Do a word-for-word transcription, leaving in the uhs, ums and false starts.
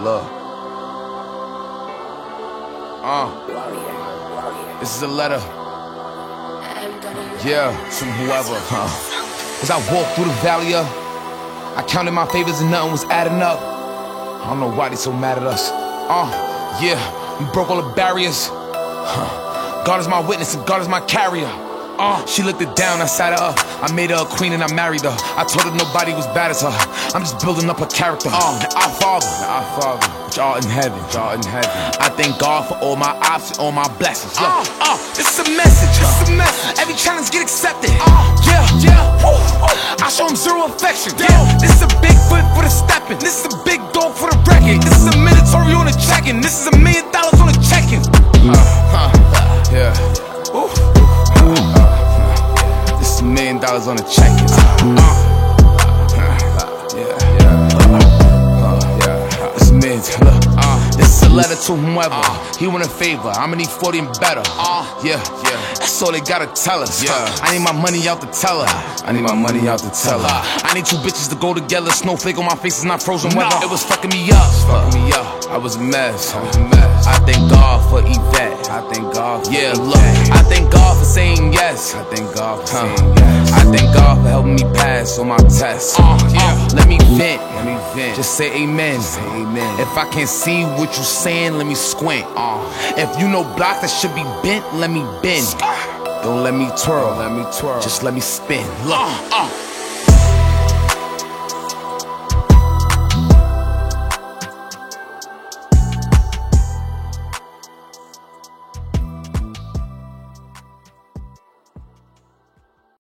Look. Uh. This is a letter. Yeah, from whoever. Huh. As I walked through the valley of, I counted my favors and nothing was adding up. I don't know why they so mad at us. Uh, yeah, we broke all the barriers. Huh. God is my witness and God is my carrier. Uh, she looked it down, I sat her up. I made her a queen and I married her. I told her nobody was bad as her. I'm just building up her character. Uh, the Our Father, the Our Father, which art in heaven, which art in heaven. I thank God for all my options, all my blessings. Yeah. Uh, uh, this is a message, this is a message. Every challenge get accepted. Uh, yeah, yeah. Woo, woo. I show him zero affection. Yeah. This is a big foot for the stepping. This is a big dog for the record. This is a mandatory on the check-in. This is a million dollars on the check-in. Uh, uh, yeah. Ooh. Uh, this is a million dollars on the check-in. Uh, uh, yeah, yeah. Uh, yeah. This is a million. Look, uh, this is a letter to whomever. Uh, he want a favor. I'ma need forty and better. Uh, yeah, yeah. That's all they gotta tell us. Yeah. I need my money out to tell her. I need my money out to tell her. I need two bitches to go together. Snowflake on my face is not frozen weather. No. It was fucking me up. Fucking me up. I was a mess. I was a mess. I thank God for Yvette. I thank God for Yeah, look. I thank God for saying yes. I thank God for huh. saying yes. I thank God for helping me pass on my tests. Uh, yeah. uh, let me vent. Let me vent. Just say amen. Say amen. If I can't see what you saying, let me squint. Uh, if you know blocks that should be bent, let me bend. Don't let me twirl. Don't let me twirl. Just let me spin. Look. Uh, uh.